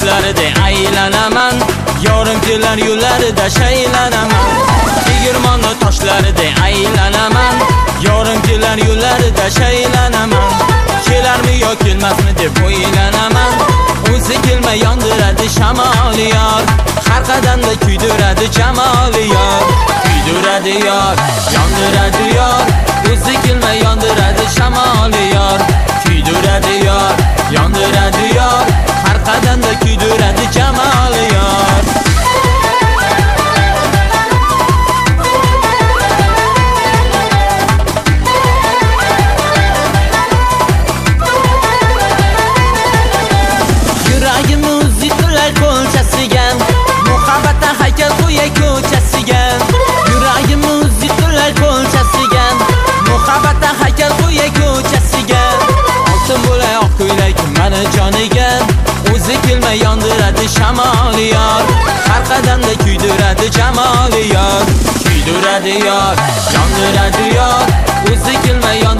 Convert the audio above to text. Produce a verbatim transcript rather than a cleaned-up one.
toshlarida aylanaman, yorim kelar yo'llarida shaylanaman. Tegirmonni toshlarida aylanaman, yorim kelar yo'llarida shaylanaman. Kelarmi yo kelmasmi deb o'ylanaman, o'zi kelmay yondiradi shamoli yor. Har qadamda kuydiradi jamoli yor. Kuydiradi yor, yondiradi yor, o'zi kelmay yondiradi shamoli yor. Kuydiradi yor, yondiradi yor, har qadamda kuydiradi jamoli yor. Muhabbatdan haykal qo'yay ko'chasiga. Yuragim muziqlar ko'chasiga. Muhabbatdan haykal qo'yay ko'chasiga. Oltin bo'lay oq ko'ylak mani joniga. O'zi kelmay yondiradi shamoli yor. Har qadamda kuydiradi jamoli yor. Kuydiradi yor, yondiradi yor, o'zi kelmay